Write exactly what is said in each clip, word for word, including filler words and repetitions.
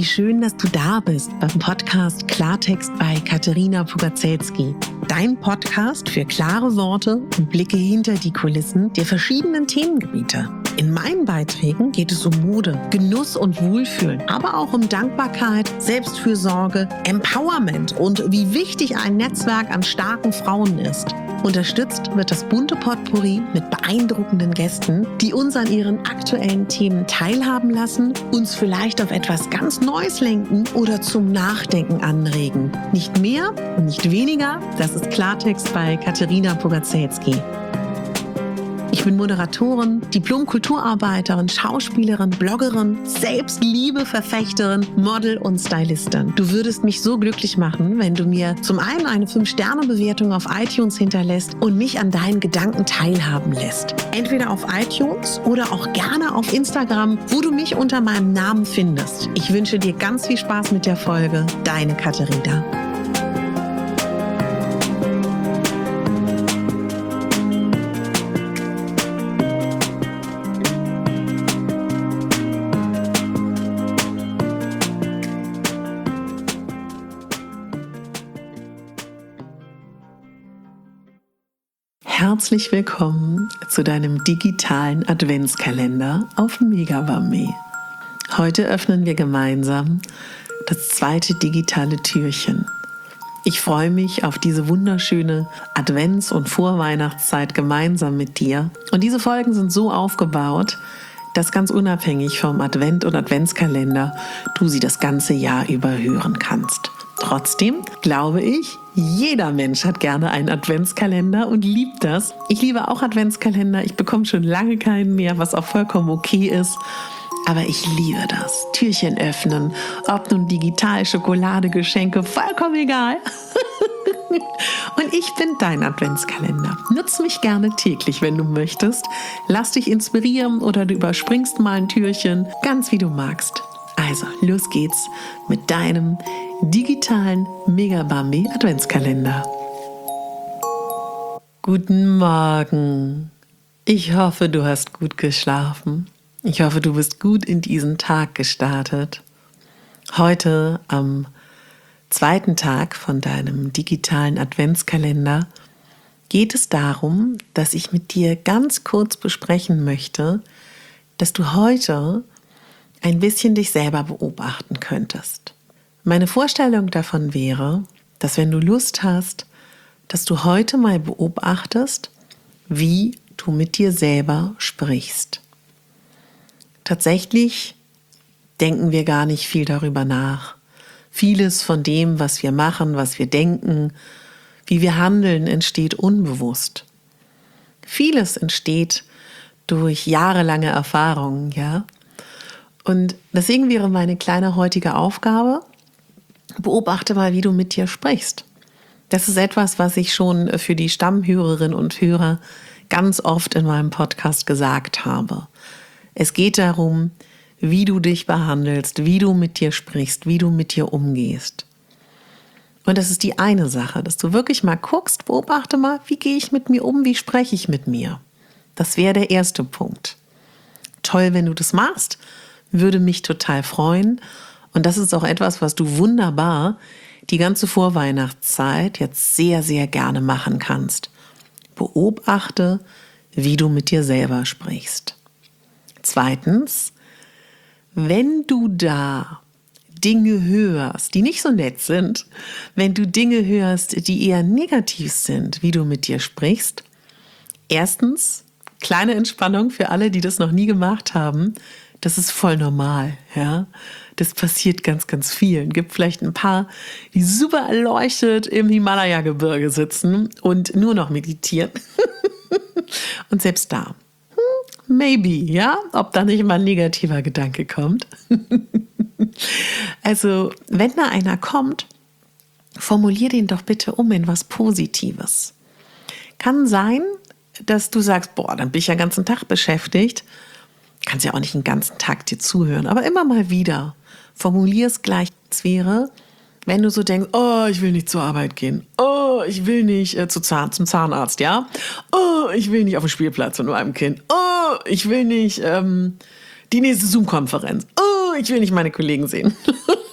Wie schön, dass du da bist beim Podcast Klartext bei Katerina Pugacelski. Dein Podcast für klare Worte und Blicke hinter die Kulissen der verschiedenen Themengebiete. In meinen Beiträgen geht es um Mode, Genuss und Wohlfühlen, aber auch um Dankbarkeit, Selbstfürsorge, Empowerment und wie wichtig ein Netzwerk an starken Frauen ist. Unterstützt wird das bunte Potpourri mit beeindruckenden Gästen, die uns an ihren aktuellen Themen teilhaben lassen, uns vielleicht auf etwas ganz Neues lenken oder zum Nachdenken anregen. Nicht mehr und nicht weniger, das ist Klartext bei Katerina Pugacelski. Ich bin Moderatorin, Diplom-Kulturarbeiterin, Schauspielerin, Bloggerin, Selbstliebe-Verfechterin, Model und Stylistin. Du würdest mich so glücklich machen, wenn du mir zum einen eine fünf Sterne Bewertung auf iTunes hinterlässt und mich an deinen Gedanken teilhaben lässt. Entweder auf iTunes oder auch gerne auf Instagram, wo du mich unter meinem Namen findest. Ich wünsche dir ganz viel Spaß mit der Folge. Deine Katerina. Herzlich willkommen zu deinem digitalen Adventskalender auf Megabambi. Heute öffnen wir gemeinsam das zweite digitale Türchen. Ich freue mich auf diese wunderschöne Advents- und Vorweihnachtszeit gemeinsam mit dir. Und diese Folgen sind so aufgebaut, dass ganz unabhängig vom Advent- und Adventskalender du sie das ganze Jahr über hören kannst. Trotzdem glaube ich, jeder Mensch hat gerne einen Adventskalender und liebt das. Ich liebe auch Adventskalender. Ich bekomme schon lange keinen mehr, was auch vollkommen okay ist. Aber ich liebe das. Türchen öffnen, ob nun digital, Schokolade, Geschenke, vollkommen egal. Und ich bin dein Adventskalender. Nutz mich gerne täglich, wenn du möchtest. Lass dich inspirieren oder du überspringst mal ein Türchen, ganz wie du magst. Also, los geht's mit deinem digitalen Megabambi Adventskalender. Guten Morgen. Ich hoffe, du hast gut geschlafen. Ich hoffe, du bist gut in diesen Tag gestartet. Heute am zweiten Tag von deinem digitalen Adventskalender geht es darum, dass ich mit dir ganz kurz besprechen möchte, dass du heute ein bisschen dich selber beobachten könntest. Meine Vorstellung davon wäre, dass wenn du Lust hast, dass du heute mal beobachtest, wie du mit dir selber sprichst. Tatsächlich denken wir gar nicht viel darüber nach. Vieles von dem, was wir machen, was wir denken, wie wir handeln, entsteht unbewusst. Vieles entsteht durch jahrelange Erfahrungen, ja. Und deswegen wäre meine kleine heutige Aufgabe, beobachte mal, wie du mit dir sprichst. Das ist etwas, was ich schon für die Stammhörerinnen und Hörer ganz oft in meinem Podcast gesagt habe. Es geht darum, wie du dich behandelst, wie du mit dir sprichst, wie du mit dir umgehst. Und das ist die eine Sache, dass du wirklich mal guckst, beobachte mal, wie gehe ich mit mir um, wie spreche ich mit mir. Das wäre der erste Punkt. Toll, wenn du das machst. Würde mich total freuen. Und das ist auch etwas, was du wunderbar die ganze Vorweihnachtszeit jetzt sehr, sehr gerne machen kannst. Beobachte, wie du mit dir selber sprichst. Zweitens, wenn du da Dinge hörst, die nicht so nett sind, wenn du Dinge hörst, die eher negativ sind, wie du mit dir sprichst, erstens, kleine Entspannung für alle, die das noch nie gemacht haben. Das ist voll normal, ja. Das passiert ganz, ganz vielen. Gibt vielleicht ein paar, die super erleuchtet im Himalaya-Gebirge sitzen und nur noch meditieren. Und selbst da, maybe, ja, ob da nicht mal ein negativer Gedanke kommt. Also, wenn da einer kommt, formulier den doch bitte um in was Positives. Kann sein, dass du sagst, boah, dann bin ich ja den ganzen Tag beschäftigt. Kannst ja auch nicht den ganzen Tag dir zuhören, aber immer mal wieder. Formulier es gleich. Es wäre, wenn du so denkst, oh, ich will nicht zur Arbeit gehen. Oh, ich will nicht äh, zu Zahn, zum Zahnarzt, ja. Oh, ich will nicht auf den Spielplatz mit meinem Kind. Oh, ich will nicht ähm, die nächste Zoom-Konferenz. Oh, ich will nicht meine Kollegen sehen.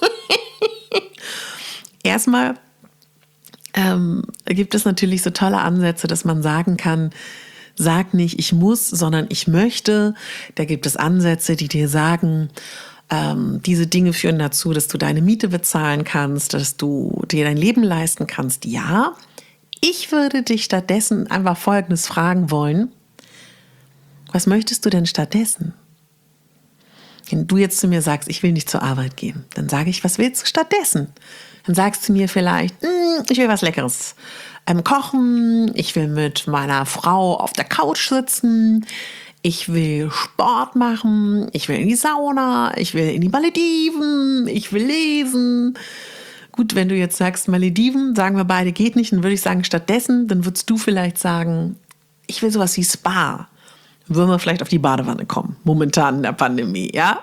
erstmal ähm, gibt es natürlich so tolle Ansätze, dass man sagen kann, sag nicht, ich muss, sondern ich möchte. Da gibt es Ansätze, die dir sagen, ähm, diese Dinge führen dazu, dass du deine Miete bezahlen kannst, dass du dir dein Leben leisten kannst. Ja, ich würde dich stattdessen einfach Folgendes fragen wollen. Was möchtest du denn stattdessen? Wenn du jetzt zu mir sagst, ich will nicht zur Arbeit gehen, dann sage ich, was willst du stattdessen? Dann sagst du mir vielleicht, ich will was Leckeres ähm, kochen, ich will mit meiner Frau auf der Couch sitzen, ich will Sport machen, ich will in die Sauna, ich will in die Malediven, ich will lesen. Gut, wenn du jetzt sagst Malediven, sagen wir beide, geht nicht, dann würde ich sagen stattdessen, dann würdest du vielleicht sagen, ich will sowas wie Spa. Dann würden wir vielleicht auf die Badewanne kommen, momentan in der Pandemie, ja?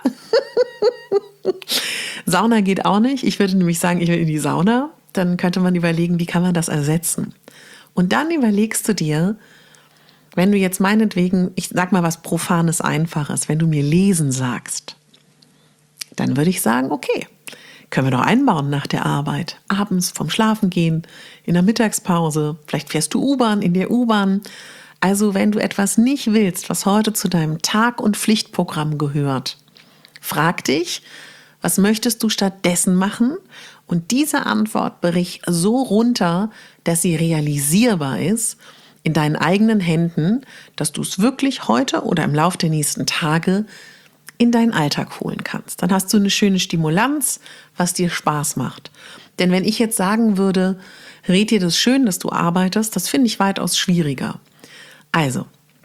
Sauna geht auch nicht. Ich würde nämlich sagen, ich will in die Sauna. Dann könnte man überlegen, wie kann man das ersetzen? Und dann überlegst du dir, wenn du jetzt meinetwegen, ich sag mal was Profanes, Einfaches, wenn du mir lesen sagst, dann würde ich sagen, okay, können wir doch einbauen nach der Arbeit. Abends vom Schlafen gehen, in der Mittagspause, vielleicht fährst du U-Bahn, in der U-Bahn. Also wenn du etwas nicht willst, was heute zu deinem Tag- und Pflichtprogramm gehört, frag dich, was möchtest du stattdessen machen? Und diese Antwort brich so runter, dass sie realisierbar ist in deinen eigenen Händen, dass du es wirklich heute oder im Laufe der nächsten Tage in deinen Alltag holen kannst. Dann hast du eine schöne Stimulanz, was dir Spaß macht. Denn wenn ich jetzt sagen würde, red dir das schön, dass du arbeitest, das finde ich weitaus schwieriger. Also,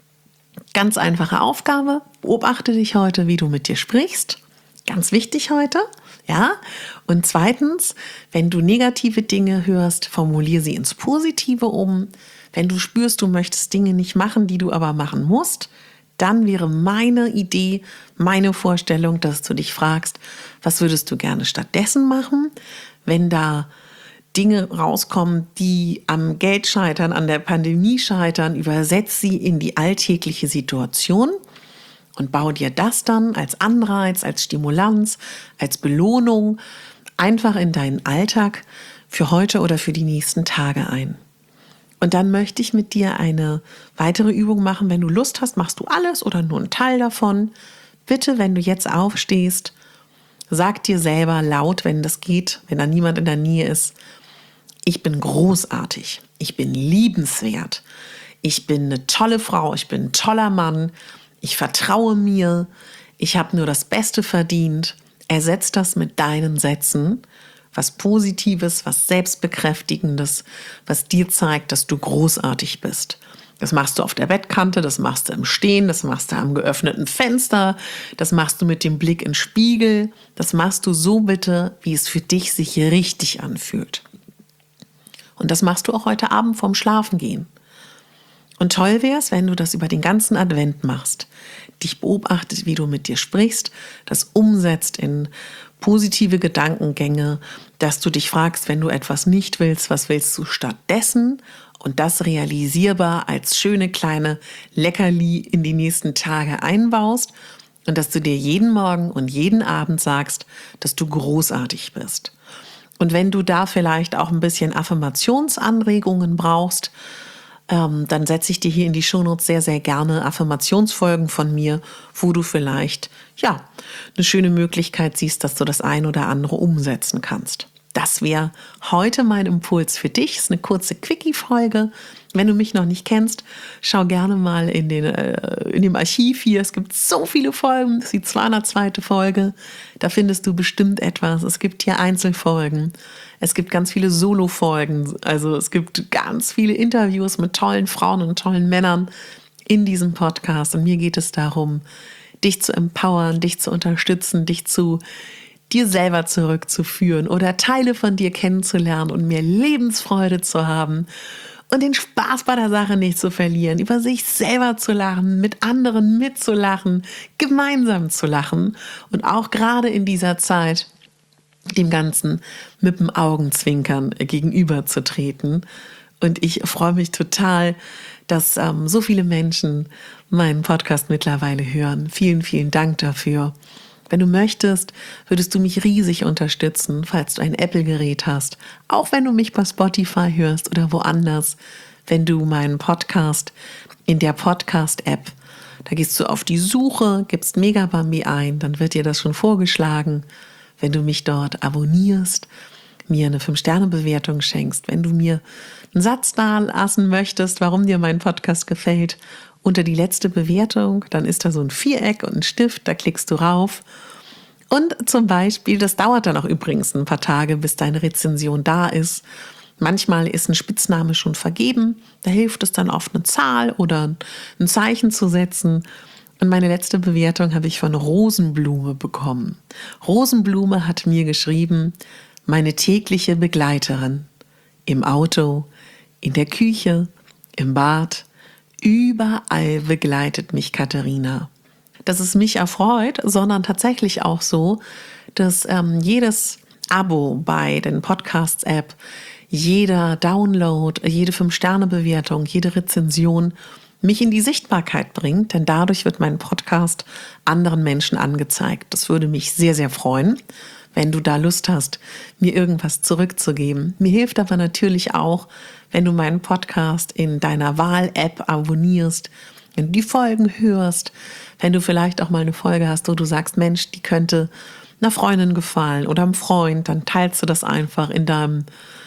ganz einfache Aufgabe, beobachte dich heute, wie du mit dir sprichst. Ganz wichtig heute, ja. Und zweitens, wenn du negative Dinge hörst, formuliere sie ins Positive um. Wenn du spürst, du möchtest Dinge nicht machen, die du aber machen musst, dann wäre meine Idee, meine Vorstellung, dass du dich fragst, was würdest du gerne stattdessen machen, wenn da Dinge rauskommen, die am Geld scheitern, an der Pandemie scheitern, übersetz sie in die alltägliche Situation. Und bau dir das dann als Anreiz, als Stimulanz, als Belohnung einfach in deinen Alltag für heute oder für die nächsten Tage ein. Und dann möchte ich mit dir eine weitere Übung machen. Wenn du Lust hast, machst du alles oder nur einen Teil davon. Bitte, wenn du jetzt aufstehst, sag dir selber laut, wenn das geht, wenn da niemand in der Nähe ist, ich bin großartig, ich bin liebenswert, ich bin eine tolle Frau, ich bin ein toller Mann, ich vertraue mir, ich habe nur das Beste verdient. Ersetz das mit deinen Sätzen, was Positives, was Selbstbekräftigendes, was dir zeigt, dass du großartig bist. Das machst du auf der Bettkante, das machst du im Stehen, das machst du am geöffneten Fenster, das machst du mit dem Blick in den Spiegel, das machst du so bitte, wie es für dich sich richtig anfühlt. Und das machst du auch heute Abend vorm Schlafengehen. Und toll wäre es, wenn du das über den ganzen Advent machst, dich beobachtest, wie du mit dir sprichst, das umsetzt in positive Gedankengänge, dass du dich fragst, wenn du etwas nicht willst, was willst du stattdessen? Und das realisierbar als schöne kleine Leckerli in die nächsten Tage einbaust und dass du dir jeden Morgen und jeden Abend sagst, dass du großartig bist. Und wenn du da vielleicht auch ein bisschen Affirmationsanregungen brauchst, ähm, dann setze ich dir hier in die Shownotes sehr, sehr gerne Affirmationsfolgen von mir, wo du vielleicht, ja, eine schöne Möglichkeit siehst, dass du das ein oder andere umsetzen kannst. Das wäre heute mein Impuls für dich. Das ist eine kurze Quickie-Folge. Wenn du mich noch nicht kennst, schau gerne mal in, den, äh, in dem Archiv hier. Es gibt so viele Folgen. Das ist die zweihundertzweite Folge. Da findest du bestimmt etwas. Es gibt hier Einzelfolgen. Es gibt ganz viele Solo-Folgen. Also es gibt ganz viele Interviews mit tollen Frauen und tollen Männern in diesem Podcast. Und mir geht es darum, dich zu empowern, dich zu unterstützen, dich zu dir selber zurückzuführen oder Teile von dir kennenzulernen und mehr Lebensfreude zu haben und den Spaß bei der Sache nicht zu verlieren, über sich selber zu lachen, mit anderen mitzulachen, gemeinsam zu lachen und auch gerade in dieser Zeit dem Ganzen mit dem Augenzwinkern gegenüberzutreten. Und ich freue mich total, dass ähm, so viele Menschen meinen Podcast mittlerweile hören. Vielen, vielen Dank dafür. Wenn du möchtest, würdest du mich riesig unterstützen, falls du ein Apple-Gerät hast. Auch wenn du mich bei Spotify hörst oder woanders. Wenn du meinen Podcast in der Podcast-App, da gehst du auf die Suche, gibst Megabambi ein, dann wird dir das schon vorgeschlagen. Wenn du mich dort abonnierst, mir eine fünf Sterne Bewertung schenkst, wenn du mir einen Satz da lassen möchtest, warum dir mein Podcast gefällt, unter die letzte Bewertung, dann ist da so ein Viereck und ein Stift, da klickst du rauf. Und zum Beispiel, das dauert dann auch übrigens ein paar Tage, bis deine Rezension da ist. Manchmal ist ein Spitzname schon vergeben, da hilft es dann oft eine Zahl oder ein Zeichen zu setzen. Und meine letzte Bewertung habe ich von Rosenblume bekommen. Rosenblume hat mir geschrieben, meine tägliche Begleiterin. Im Auto, in der Küche, im Bad, überall begleitet mich Katharina. Dass es mich erfreut, sondern tatsächlich auch so, dass ähm, jedes Abo bei den Podcasts-App, jeder Download, jede fünf Sterne Bewertung, jede Rezension mich in die Sichtbarkeit bringt, denn dadurch wird mein Podcast anderen Menschen angezeigt. Das würde mich sehr, sehr freuen, wenn du da Lust hast, mir irgendwas zurückzugeben. Mir hilft aber natürlich auch, wenn du meinen Podcast in deiner Wahl-App abonnierst, wenn du die Folgen hörst, wenn du vielleicht auch mal eine Folge hast, wo du sagst, Mensch, die könnte einer Freundin gefallen oder einem Freund, dann teilst du das einfach in deinem,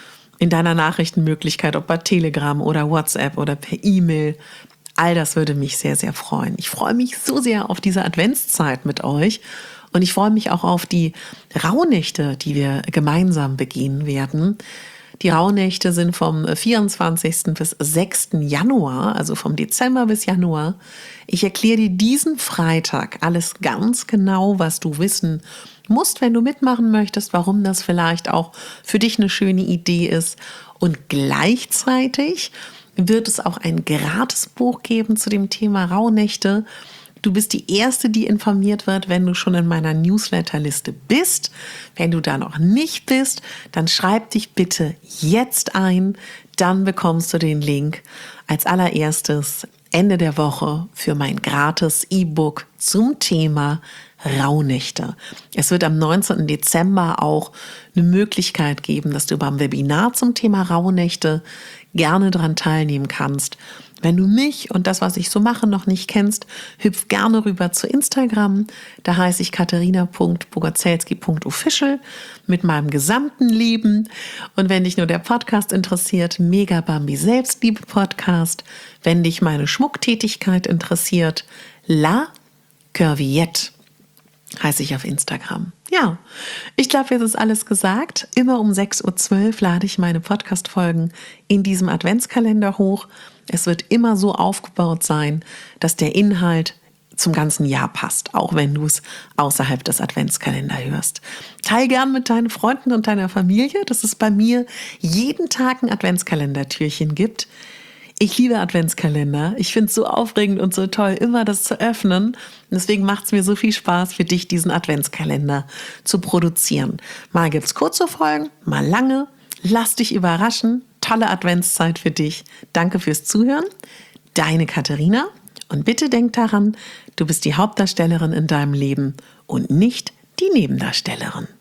in deiner Nachrichtenmöglichkeit, ob bei Telegram oder WhatsApp oder per E-Mail. All das würde mich sehr, sehr freuen. Ich freue mich so sehr auf diese Adventszeit mit euch und ich freue mich auch auf die Rauhnächte, die wir gemeinsam begehen werden. Die Rauhnächte sind vom vierundzwanzigsten bis sechsten Januar, also vom Dezember bis Januar. Ich erkläre dir diesen Freitag alles ganz genau, was du wissen musst, wenn du mitmachen möchtest, warum das vielleicht auch für dich eine schöne Idee ist. Und gleichzeitig wird es auch ein Gratisbuch geben zu dem Thema Rauhnächte. Du bist die Erste, die informiert wird, wenn du schon in meiner Newsletterliste bist. Wenn du da noch nicht bist, dann schreib dich bitte jetzt ein. Dann bekommst du den Link als allererstes Ende der Woche für mein gratis E-Book zum Thema Rauhnächte. Es wird am neunzehnten Dezember auch eine Möglichkeit geben, dass du beim Webinar zum Thema Rauhnächte gerne daran teilnehmen kannst. Wenn du mich und das, was ich so mache, noch nicht kennst, hüpf gerne rüber zu Instagram. Da heiße ich katharina punkt bogazelski punkt official mit meinem gesamten Leben. Und wenn dich nur der Podcast interessiert, Megabambi Selbstliebe Podcast. Wenn dich meine Schmucktätigkeit interessiert, La Curviette heiße ich auf Instagram. Ja, ich glaube, jetzt ist alles gesagt. Immer um sechs Uhr zwölf lade ich meine Podcast-Folgen in diesem Adventskalender hoch. Es wird immer so aufgebaut sein, dass der Inhalt zum ganzen Jahr passt, auch wenn du es außerhalb des Adventskalenders hörst. Teil gern mit deinen Freunden und deiner Familie, dass es bei mir jeden Tag ein Adventskalendertürchen gibt. Ich liebe Adventskalender. Ich finde es so aufregend und so toll, immer das zu öffnen. Deswegen macht es mir so viel Spaß, für dich diesen Adventskalender zu produzieren. Mal gibt es kurze Folgen, mal lange. Lass dich überraschen. Tolle Adventszeit für dich. Danke fürs Zuhören. Deine Katharina. Und bitte denk daran, du bist die Hauptdarstellerin in deinem Leben und nicht die Nebendarstellerin.